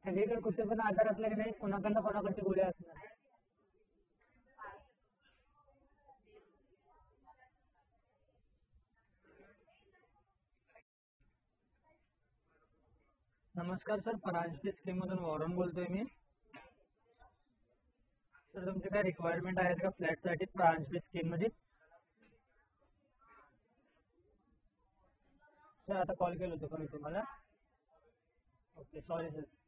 सगळीकडे कुठे पण आजार असला की नाही कोणाकडनं कोणाकडची गोळी असणार. नमस्कार सर, परांजपे स्कीममधून वॉरन बोलतोय मी. सर तुमचे काय रिक्वायरमेंट आहेत का फ्लॅटसाठी परांजपे स्कीममध्ये? सर आता कॉल केलं होतं का मी तुम्हाला? Okay, sorry sir.